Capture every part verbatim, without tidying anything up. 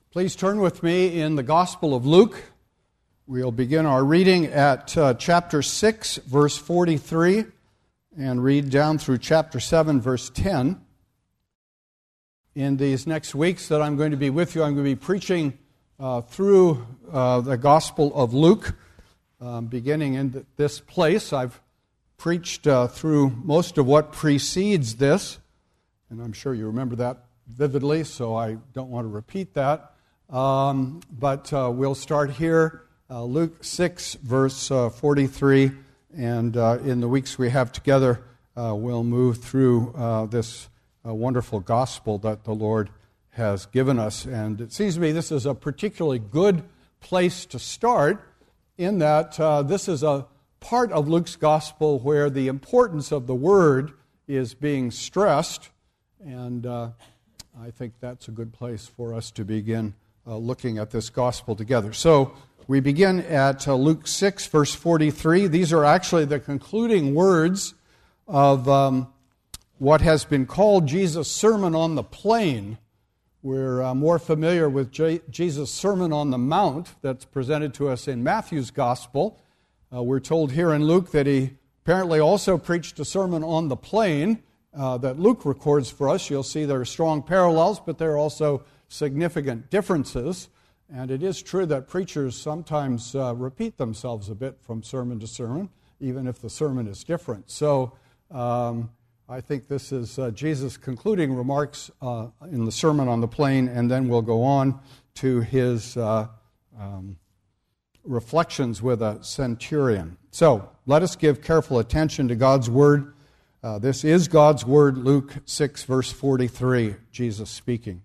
Please turn with me in the Gospel of Luke. We'll begin our reading at uh, chapter six, verse forty-three, and read down through chapter seven, verse ten. In these next weeks that I'm going to be with you, I'm going to be preaching uh, through uh, the Gospel of Luke, um, beginning in this place. I've preached uh, through most of what precedes this, and I'm sure you remember that vividly, so I don't want to repeat that. Um, but uh, we'll start here, uh, Luke six, verse uh, forty-three, and uh, in the weeks we have together, uh, we'll move through uh, this uh, wonderful gospel that the Lord has given us. And it seems to me this is a particularly good place to start, in that uh, this is a part of Luke's gospel where the importance of the word is being stressed, and uh, I think that's a good place for us to begin uh, looking at this gospel together. So we begin at uh, Luke six, verse forty-three. These are actually the concluding words of um, what has been called Jesus' Sermon on the Plain. We're uh, more familiar with J- Jesus' Sermon on the Mount that's presented to us in Matthew's gospel. Uh, we're told here in Luke that he apparently also preached a sermon on the plain uh, that Luke records for us. You'll see there are strong parallels, but there are also significant differences. And it is true that preachers sometimes uh, repeat themselves a bit from sermon to sermon, even if the sermon is different. So um, I think this is uh, Jesus' concluding remarks uh, in the Sermon on the Plain, and then we'll go on to his uh, um, reflections with a centurion. So let us give careful attention to God's Word. Uh, this is God's Word, Luke six, verse forty-three, Jesus speaking.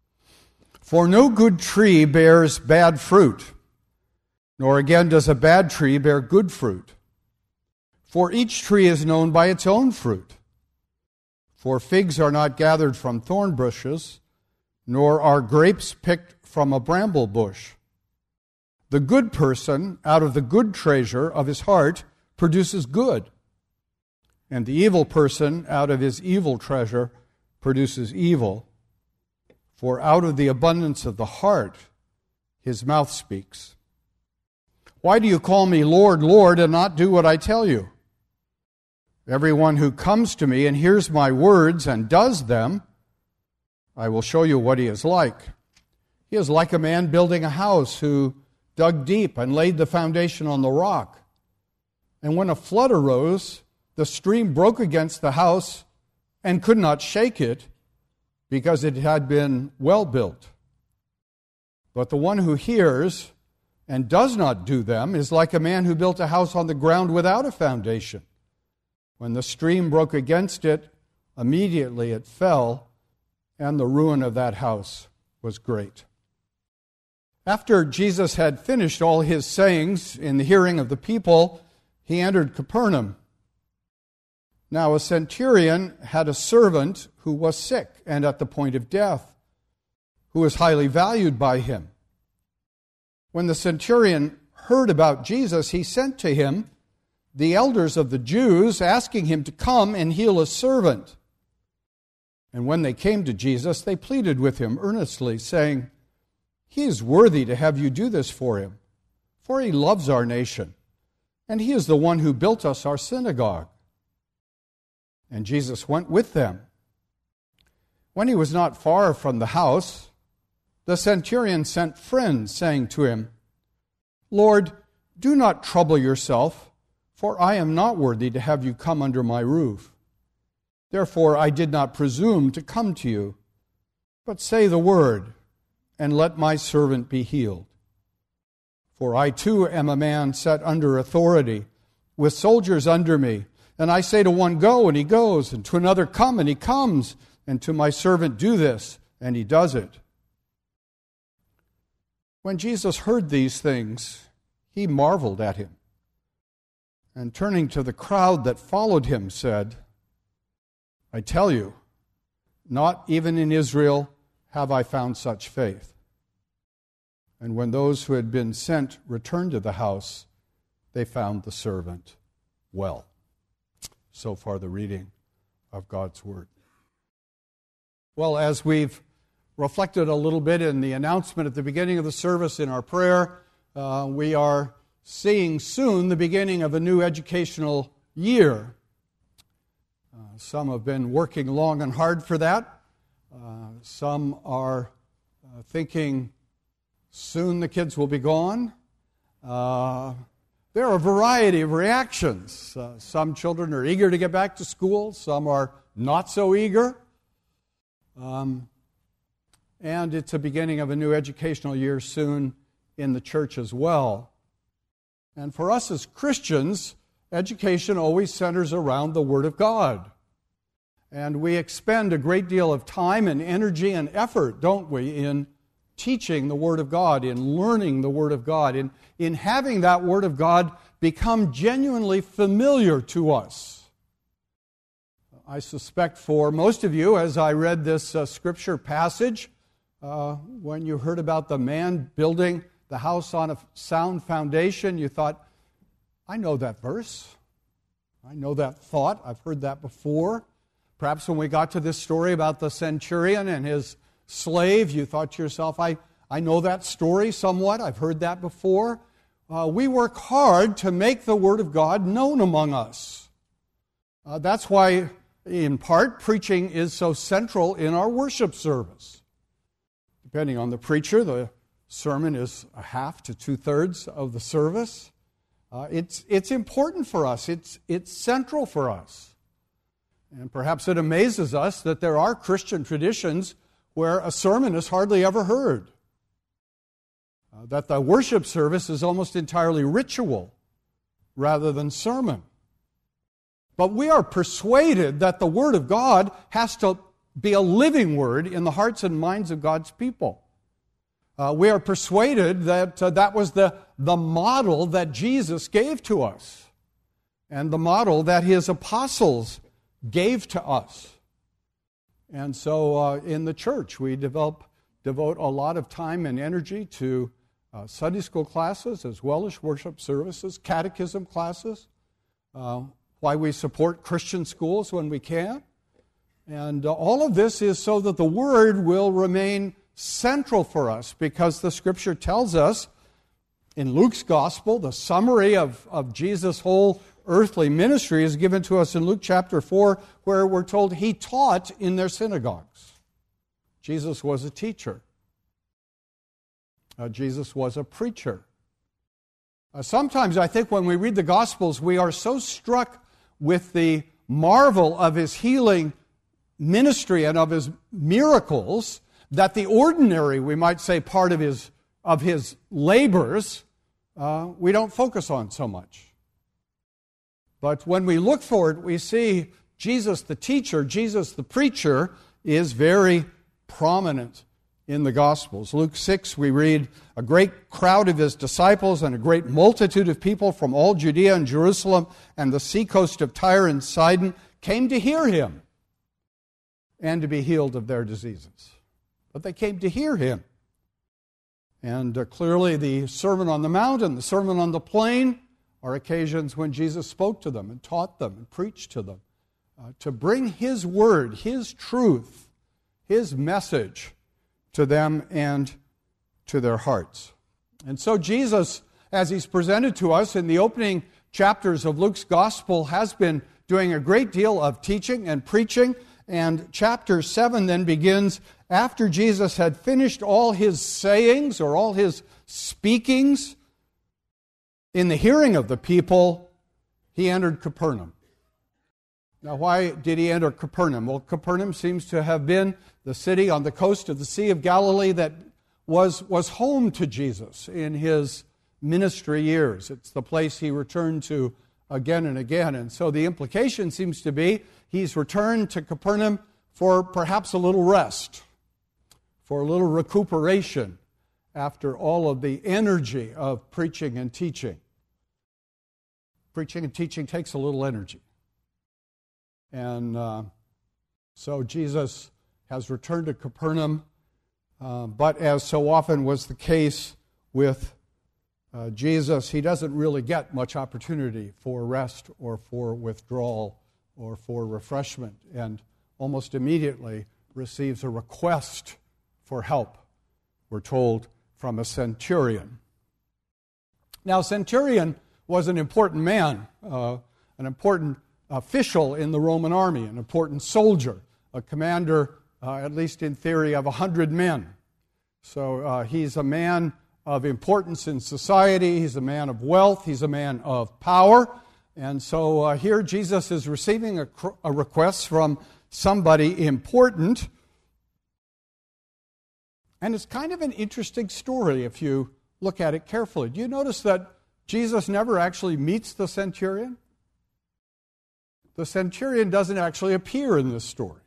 For no good tree bears bad fruit, nor again does a bad tree bear good fruit. For each tree is known by its own fruit. For figs are not gathered from thorn bushes, nor are grapes picked from a bramble bush. The good person, out of the good treasure of his heart, produces good, and the evil person, out of his evil treasure, produces evil. For out of the abundance of the heart, his mouth speaks. Why do you call me Lord, Lord, and not do what I tell you? Everyone who comes to me and hears my words and does them, I will show you what he is like. He is like a man building a house who dug deep and laid the foundation on the rock. And when a flood arose, the stream broke against the house and could not shake it, because it had been well built. But the one who hears and does not do them is like a man who built a house on the ground without a foundation. When the stream broke against it, immediately it fell, and the ruin of that house was great. After Jesus had finished all his sayings in the hearing of the people, he entered Capernaum. Now a centurion had a servant who was sick and at the point of death, who was highly valued by him. When the centurion heard about Jesus, he sent to him the elders of the Jews, asking him to come and heal his servant. And when they came to Jesus, they pleaded with him earnestly, saying, "He is worthy to have you do this for him, for he loves our nation, and he is the one who built us our synagogue." And Jesus went with them. When he was not far from the house, the centurion sent friends, saying to him, "Lord, do not trouble yourself, for I am not worthy to have you come under my roof. Therefore I did not presume to come to you, but say the word, and let my servant be healed. For I too am a man set under authority, with soldiers under me. And I say to one, go, and he goes, and to another, come, and he comes, and to my servant, do this, and he does it." When Jesus heard these things, he marveled at him, and turning to the crowd that followed him, said, "I tell you, not even in Israel have I found such faith." And when those who had been sent returned to the house, they found the servant well. So far, the reading of God's Word. Well, as we've reflected a little bit in the announcement at the beginning of the service in our prayer. Uh, we are seeing soon the beginning of a new educational year. Uh, some have been working long and hard for that. Uh, some are uh, thinking soon the kids will be gone. Uh, there are a variety of reactions. Uh, some children are eager to get back to school. Some are not so eager. Um, and it's a beginning of a new educational year soon in the church as well. And for us as Christians, education always centers around the Word of God. And we expend a great deal of time and energy and effort, don't we, in teaching the Word of God, in learning the Word of God, in, in having that Word of God become genuinely familiar to us. I suspect for most of you, as I read this uh, scripture passage, uh, when you heard about the man building the house on a sound foundation, you thought, I know that verse. I know that thought. I've heard that before. Perhaps when we got to this story about the centurion and his slave, you thought to yourself, I, I know that story somewhat. I've heard that before. Uh, we work hard to make the Word of God known among us. Uh, that's why, in part, preaching is so central in our worship service. Depending on the preacher, the sermon is a half to two-thirds of the service. Uh, it's, it's important for us. It's, it's central for us. And perhaps it amazes us that there are Christian traditions where a sermon is hardly ever heard. Uh, that the worship service is almost entirely ritual rather than sermon. But we are persuaded that the Word of God has to be a living Word in the hearts and minds of God's people. Uh, we are persuaded that uh, that was the, the model that Jesus gave to us and the model that His apostles gave to us. And so uh, in the church, we develop, devote a lot of time and energy to uh, Sunday school classes as well as worship services, catechism classes, uh, why we support Christian schools when we can. And uh, all of this is so that the Word will remain central for us, because the Scripture tells us in Luke's Gospel, the summary of, of Jesus' whole earthly ministry is given to us in Luke chapter four, where we're told He taught in their synagogues. Jesus was a teacher. Uh, Jesus was a preacher. Uh, sometimes I think when we read the Gospels, we are so struck with the marvel of His healing ministry and of His miracles that the ordinary, we might say, part of His, of his labors, uh, we don't focus on so much. But when we look for it, we see Jesus the teacher, Jesus the preacher, is very prominent in the Gospels. Luke six, we read, a great crowd of His disciples and a great multitude of people from all Judea and Jerusalem and the seacoast of Tyre and Sidon came to hear Him and to be healed of their diseases. But they came to hear Him. And uh, clearly the Sermon on the Mount and the Sermon on the Plain are occasions when Jesus spoke to them and taught them and preached to them uh, to bring His Word, His truth, His message to them and to their hearts. And so Jesus, as He's presented to us in the opening chapters of Luke's Gospel, has been doing a great deal of teaching and preaching. And chapter seven then begins after Jesus had finished all His sayings or all His speakings in the hearing of the people. He entered Capernaum. Now, why did He enter Capernaum? Well, Capernaum seems to have been the city on the coast of the Sea of Galilee that was, was home to Jesus in His ministry years. It's the place He returned to again and again. And so the implication seems to be He's returned to Capernaum for perhaps a little rest, for a little recuperation after all of the energy of preaching and teaching. Preaching and teaching takes a little energy. And uh, so Jesus has returned to Capernaum, uh, but as so often was the case with uh, Jesus, He doesn't really get much opportunity for rest or for withdrawal or for refreshment, and almost immediately receives a request for help, we're told, from a centurion. Now, centurion was an important man, uh, an important official in the Roman army, an important soldier, a commander, uh, at least in theory, of a hundred men. So uh, he's a man of importance in society, he's a man of wealth, he's a man of power. And so uh, here Jesus is receiving a, a request from somebody important. And it's kind of an interesting story if you look at it carefully. Do you notice that Jesus never actually meets the centurion? The centurion doesn't actually appear in this story.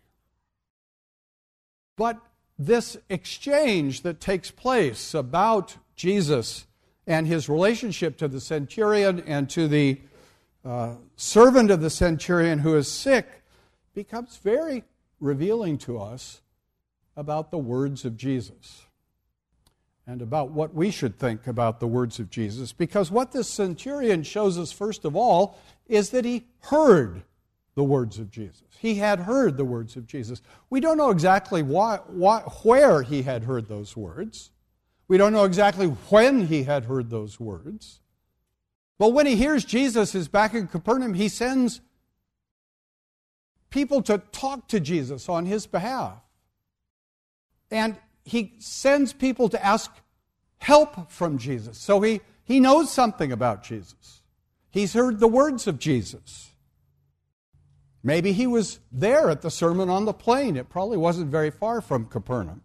But this exchange that takes place about Jesus and his relationship to the centurion and to the uh, servant of the centurion who is sick becomes very revealing to us about the words of Jesus and about what we should think about the words of Jesus. Because what this centurion shows us, first of all, is that he heard the words of Jesus. He had heard the words of Jesus. We don't know exactly why, why, where he had heard those words. We don't know exactly when he had heard those words. But when he hears Jesus is back in Capernaum, he sends people to talk to Jesus on his behalf. And he sends people to ask help from Jesus. So he, he knows something about Jesus. He's heard the words of Jesus. Maybe he was there at the Sermon on the Plain. It probably wasn't very far from Capernaum.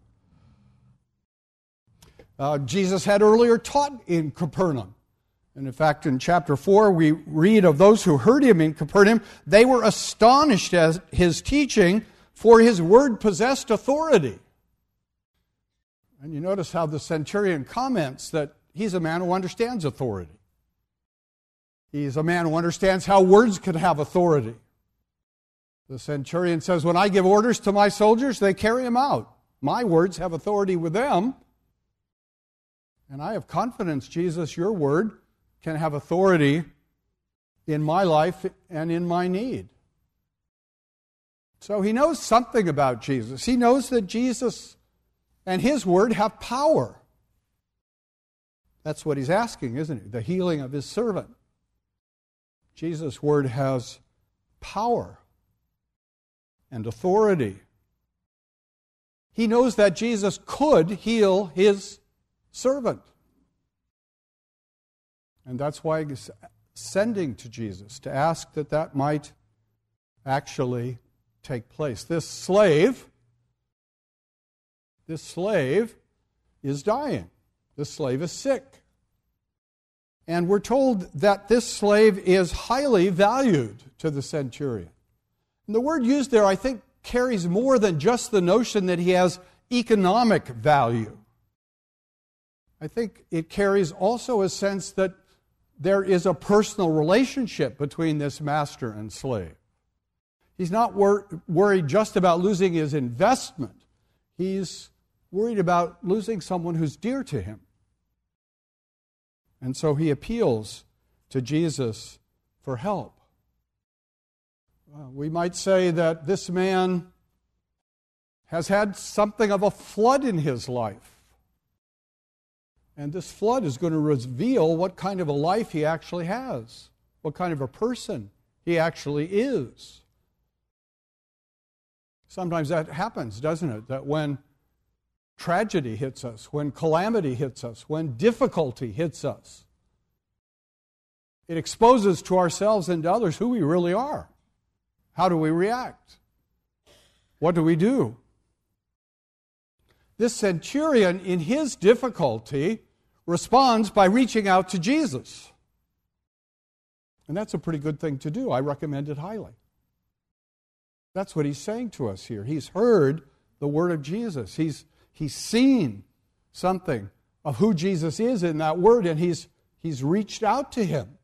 Uh, Jesus had earlier taught in Capernaum. And in fact, in chapter four, we read of those who heard him in Capernaum. They were astonished at his teaching, for his word possessed authority. And you notice how the centurion comments that he's a man who understands authority. He's a man who understands how words can have authority. The centurion says, when I give orders to my soldiers, they carry them out. My words have authority with them. And I have confidence, Jesus, your word can have authority in my life and in my need. So he knows something about Jesus. He knows that Jesus and his word have power. That's what he's asking, isn't it? The healing of his servant. Jesus' word has power and authority. He knows that Jesus could heal his servant. And that's why he's sending to Jesus, to ask that that might actually take place. This slave, this slave is dying. This slave is sick. And we're told that this slave is highly valued to the centurion. And the word used there, I think, carries more than just the notion that he has economic value. I think it carries also a sense that there is a personal relationship between this master and slave. He's not wor- worried just about losing his investment. He's worried about losing someone who's dear to him. And so he appeals to Jesus for help. Uh, we might say that this man has had something of a flood in his life. And this flood is going to reveal what kind of a life he actually has, what kind of a person he actually is. Sometimes that happens, doesn't it? That when tragedy hits us, when calamity hits us, when difficulty hits us, it exposes to ourselves and to others who we really are. How do we react? What do we do? This centurion, in his difficulty, responds by reaching out to Jesus. And that's a pretty good thing to do. I recommend it highly. That's what he's saying to us here. He's heard the word of Jesus. He's, he's seen something of who Jesus is in that word, and he's, he's reached out to him.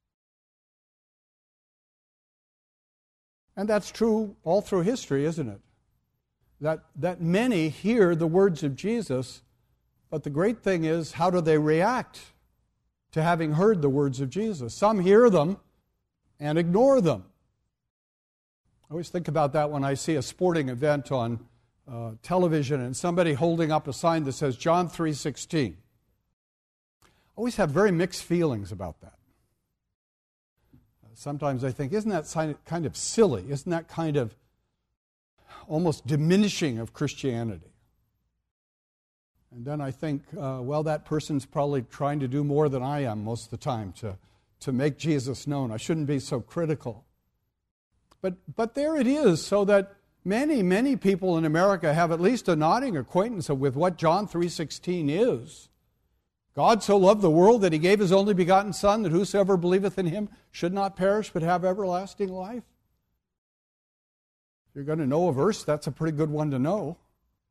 And that's true all through history, isn't it? That, that many hear the words of Jesus, but the great thing is, how do they react to having heard the words of Jesus? Some hear them and ignore them. I always think about that when I see a sporting event on uh, television and somebody holding up a sign that says John three sixteen. I always have very mixed feelings about that. Uh, sometimes I think, isn't that kind of silly? Isn't that kind of almost diminishing of Christianity? And then I think, uh, well, that person's probably trying to do more than I am most of the time to, to make Jesus known. I shouldn't be so critical. But but there it is, so that many, many people in America have at least a nodding acquaintance with what John three sixteen is. God so loved the world that he gave his only begotten Son, that whosoever believeth in him should not perish but have everlasting life. If you're going to know a verse, that's a pretty good one to know.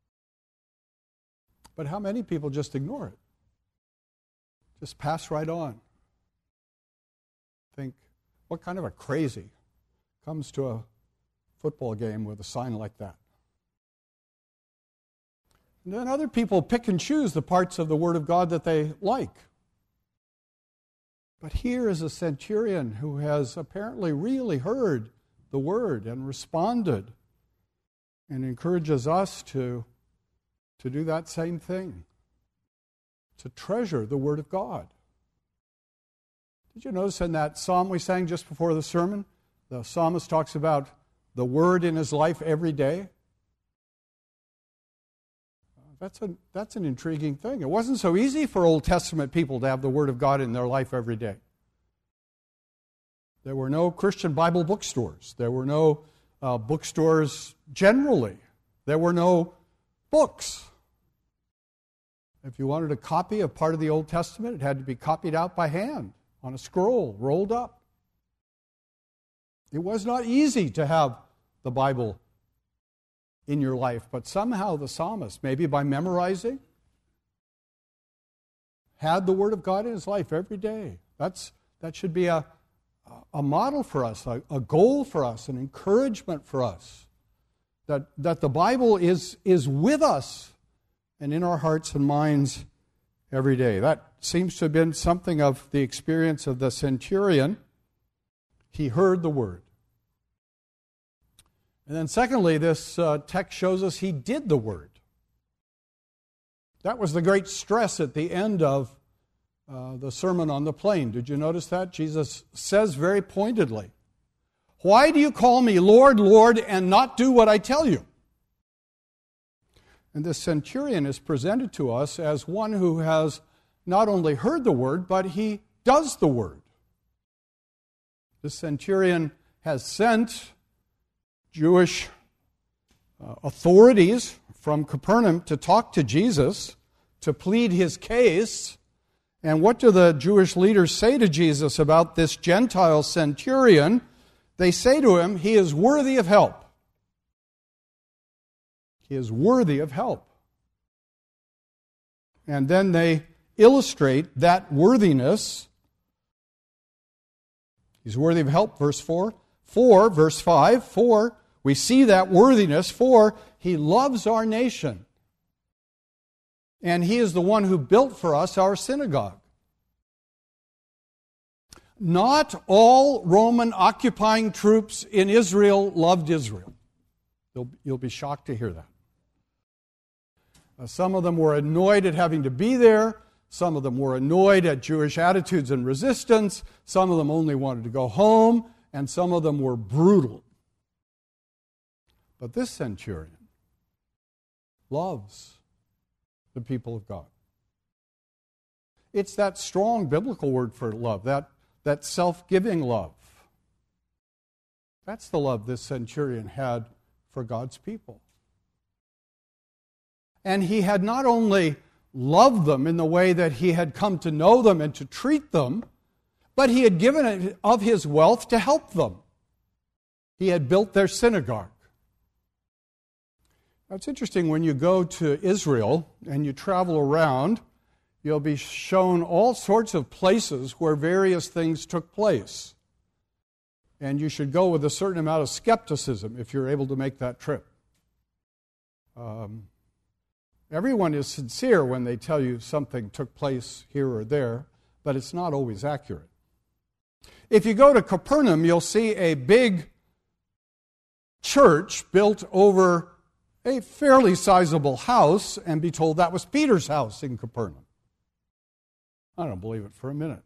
But how many people just ignore it? Just pass right on. Think, what kind of a crazy comes to a football game with a sign like that? And then other people pick and choose the parts of the Word of God that they like. But here is a centurion who has apparently really heard the Word and responded, and encourages us to, to do that same thing, to treasure the Word of God. Did you notice in that psalm we sang just before the sermon, the psalmist talks about the Word in his life every day? That's a, that's an intriguing thing. It wasn't so easy for Old Testament people to have the Word of God in their life every day. There were no Christian Bible bookstores. There were no uh, bookstores generally. There were no books. If you wanted a copy of part of the Old Testament, it had to be copied out by hand on a scroll, rolled up. It was not easy to have the Bible in your life, but somehow the psalmist, maybe by memorizing, had the Word of God in his life every day. That's that should be a, a model for us, a, a goal for us, an encouragement for us, that, that the Bible is, is with us and in our hearts and minds every day. That seems to have been something of the experience of the centurion. He heard the Word. And then secondly, this uh, text shows us he did the Word. That was the great stress at the end of uh, the Sermon on the Plain. Did you notice that? Jesus says very pointedly, "Why do you call me Lord, Lord, and not do what I tell you?" And this centurion is presented to us as one who has not only heard the Word, but he does the Word. The centurion has sent Jewish uh, authorities from Capernaum to talk to Jesus, to plead his case. And what do the Jewish leaders say to Jesus about this Gentile centurion? They say to him, he is worthy of help. He is worthy of help. And then they illustrate that worthiness. He's worthy of help, verse four. four, verse five, for we see that worthiness, for he loves our nation. And he is the one who built for us our synagogue. Not all Roman occupying troops in Israel loved Israel. You'll, you'll be shocked to hear that. Uh, some of them were annoyed at having to be there. Some of them were annoyed at Jewish attitudes and resistance. Some of them only wanted to go home. And some of them were brutal. But this centurion loves the people of God. It's that strong biblical word for love, that, that self-giving love. That's the love this centurion had for God's people. And he had not only loved them in the way that he had come to know them and to treat them, but he had given it of his wealth to help them. He had built their synagogue. Now, it's interesting, when you go to Israel and you travel around, you'll be shown all sorts of places where various things took place. And you should go with a certain amount of skepticism if you're able to make that trip. Um, everyone is sincere when they tell you something took place here or there, but it's not always accurate. If you go to Capernaum, you'll see a big church built over a fairly sizable house and be told that was Peter's house in Capernaum. I don't believe it for a minute.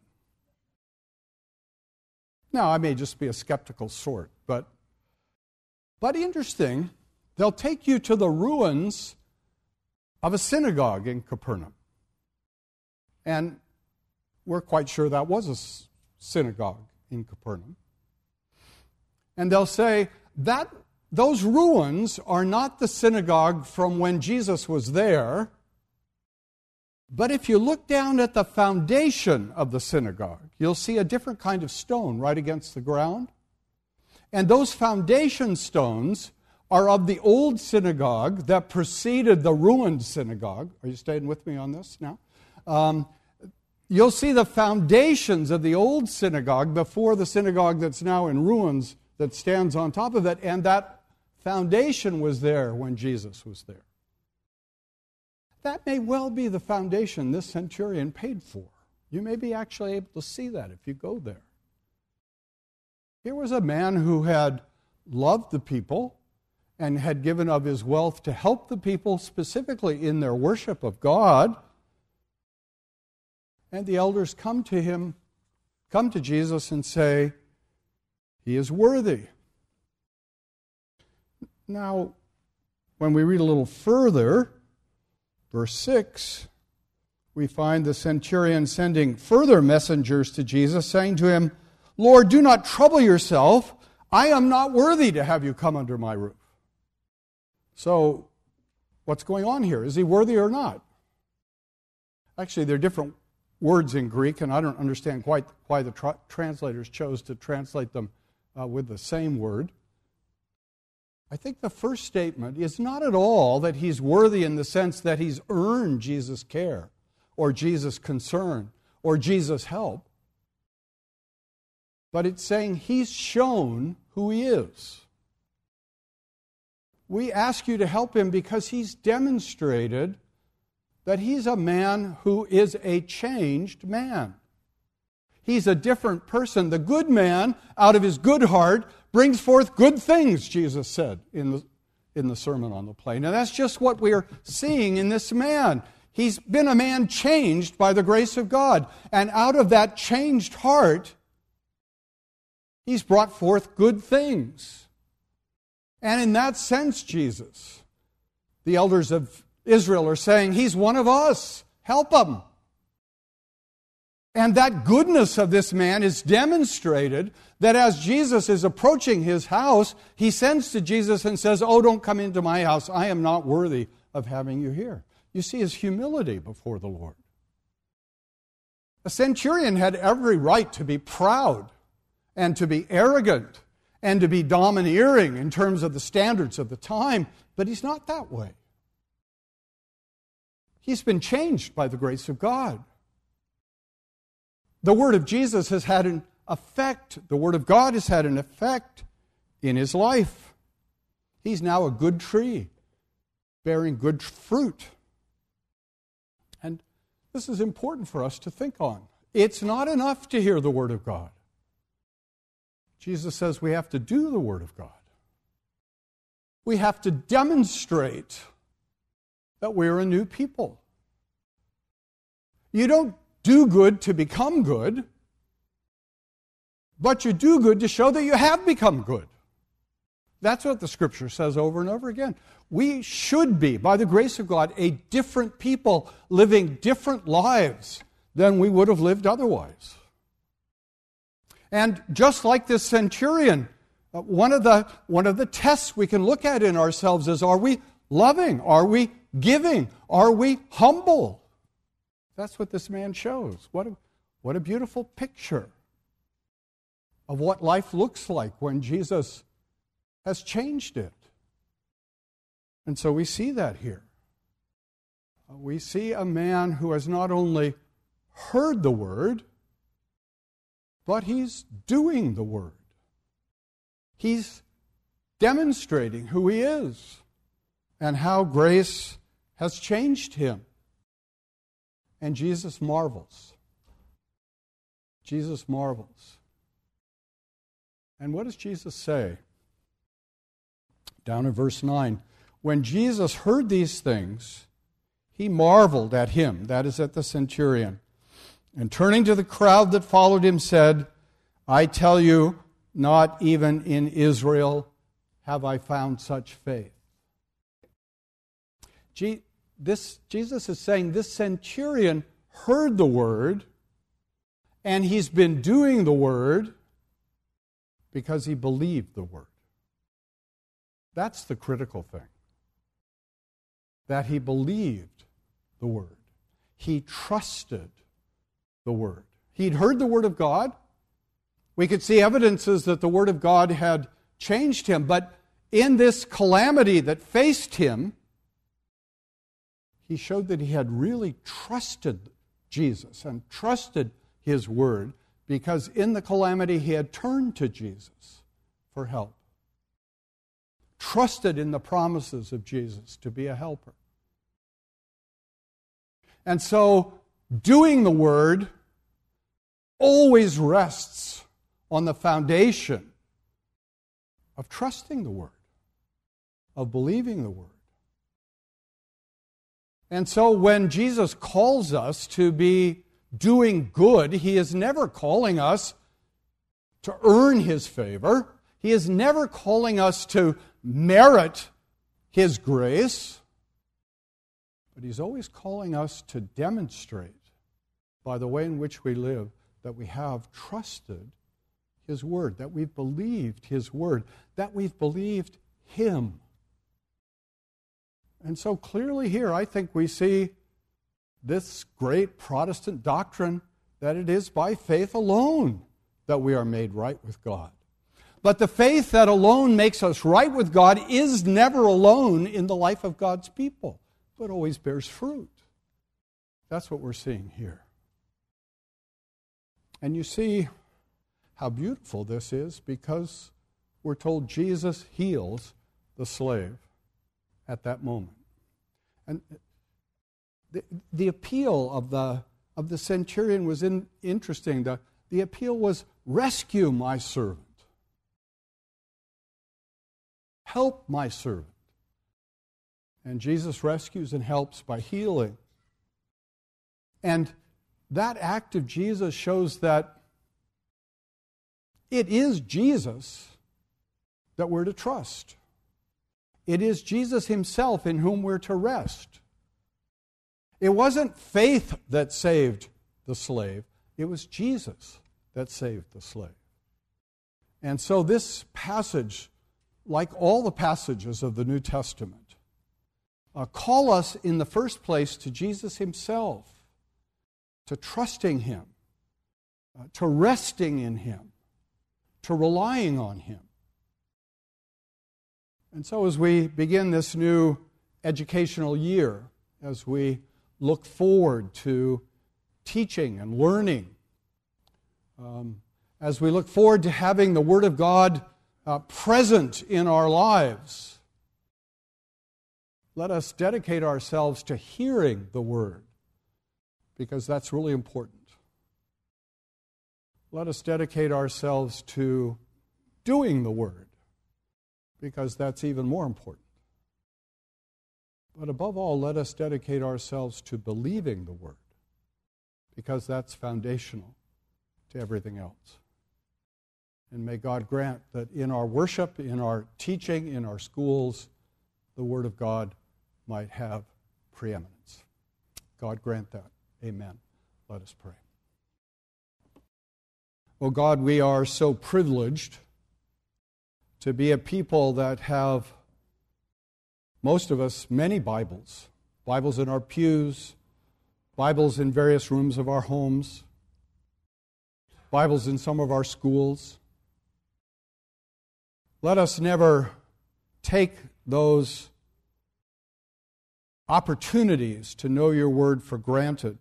Now, I may just be a skeptical sort, but, but interesting, they'll take you to the ruins of a synagogue in Capernaum. And we're quite sure that was a synagogue in Capernaum. And they'll say that those ruins are not the synagogue from when Jesus was there, but if you look down at the foundation of the synagogue, you'll see a different kind of stone right against the ground. And those foundation stones are of the old synagogue that preceded the ruined synagogue. Are you staying with me on this now? Um, you'll see the foundations of the old synagogue before the synagogue that's now in ruins that stands on top of it, and that foundation was there when Jesus was there. That may well be the foundation this centurion paid for. You may be actually able to see that if you go there. Here was a man who had loved the people and had given of his wealth to help the people specifically in their worship of God. And the elders come to him, come to Jesus and say, he is worthy. Now, when we read a little further, verse six, we find the centurion sending further messengers to Jesus, saying to him, Lord, do not trouble yourself. I am not worthy to have you come under my roof. So, what's going on here? Is he worthy or not? Actually, there are different words in Greek, and I don't understand quite why the tra- translators chose to translate them uh, with the same word. I think the first statement is not at all that he's worthy in the sense that he's earned Jesus' care or Jesus' concern or Jesus' help. But it's saying he's shown who he is. We ask you to help him because he's demonstrated that he's a man who is a changed man. He's a different person. The good man, out of his good heart, brings forth good things, Jesus said in the, in the Sermon on the Plain. And that's just what we're seeing in this man. He's been a man changed by the grace of God. And out of that changed heart, he's brought forth good things. And in that sense, Jesus, the elders of Israel are saying, he's one of us. Help him. And that goodness of this man is demonstrated that as Jesus is approaching his house, he sends to Jesus and says, oh, don't come into my house. I am not worthy of having you here. You see his humility before the Lord. A centurion had every right to be proud and to be arrogant and to be domineering in terms of the standards of the time, but he's not that way. He's been changed by the grace of God. The word of Jesus has had an effect. The word of God has had an effect in his life. He's now a good tree, bearing good fruit. And this is important for us to think on. It's not enough to hear the word of God. Jesus says we have to do the word of God. We have to demonstrate that we're a new people. You don't do good to become good, but you do good to show that you have become good. That's what the Scripture says over and over again. We should be, by the grace of God, a different people living different lives than we would have lived otherwise. And just like this centurion, one of the, one of the tests we can look at in ourselves is, are we loving? Are we giving? Are we humble? That's what this man shows. What a, what a beautiful picture of what life looks like when Jesus has changed it. And so we see that here. We see a man who has not only heard the word, but he's doing the word. He's demonstrating who he is and how grace has changed him. And Jesus marvels. Jesus marvels. And what does Jesus say? Down in verse nine, when Jesus heard these things, he marveled at him, that is, at the centurion, and turning to the crowd that followed him said, I tell you, not even in Israel have I found such faith. Je- this, Jesus is saying this centurion heard the word, and he's been doing the word because he believed the word. That's the critical thing. That he believed the word. He trusted the word. He'd heard the word of God. We could see evidences that the word of God had changed him, but in this calamity that faced him, he showed that he had really trusted Jesus and trusted his word, because in the calamity he had turned to Jesus for help. Trusted in the promises of Jesus to be a helper. And so, doing the word always rests on the foundation of trusting the word, of believing the word. And so when Jesus calls us to be doing good, he is never calling us to earn his favor. He is never calling us to merit his grace. But he's always calling us to demonstrate by the way in which we live that we have trusted his word, that we've believed his word, that we've believed him. And so clearly here, I think we see this great Protestant doctrine that it is by faith alone that we are made right with God. But the faith that alone makes us right with God is never alone in the life of God's people, but always bears fruit. That's what we're seeing here. And you see how beautiful this is, because we're told Jesus heals the slave at that moment. And the, the appeal of the, of the centurion was in, interesting. The, the appeal was, rescue my servant. Help my servant. And Jesus rescues and helps by healing. And that act of Jesus shows that it is Jesus that we're to trust. It is Jesus himself in whom we're to rest. It wasn't faith that saved the slave. It was Jesus that saved the slave. And so this passage, like all the passages of the New Testament, uh, call us in the first place to Jesus himself, to trusting him, uh, to resting in him, to relying on him. And so as we begin this new educational year, as we look forward to teaching and learning, um, as we look forward to having the Word of God uh, present in our lives, let us dedicate ourselves to hearing the Word, because that's really important. Let us dedicate ourselves to doing the Word, because that's even more important. But above all, let us dedicate ourselves to believing the Word, because that's foundational to everything else. And may God grant that in our worship, in our teaching, in our schools, the Word of God might have preeminence. God grant that. Amen. Let us pray. Oh God, we are so privileged to be a people that have, most of us, many Bibles. Bibles in our pews, Bibles in various rooms of our homes, Bibles in some of our schools. Let us never take those opportunities to know your word for granted,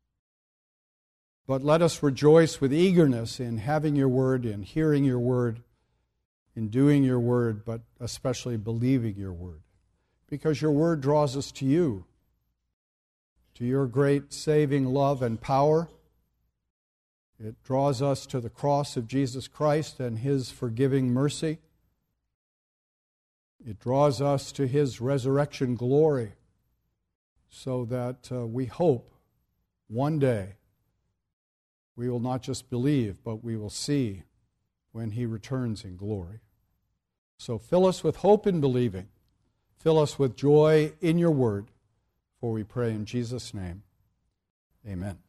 but let us rejoice with eagerness in having your word, in hearing your word, in doing your word, but especially believing your word. Because your word draws us to you, to your great saving love and power. It draws us to the cross of Jesus Christ and his forgiving mercy. It draws us to His resurrection glory so that uh, we hope one day we will not just believe, but we will see when He returns in glory. So fill us with hope in believing. Fill us with joy in your word, for we pray in Jesus' name. Amen.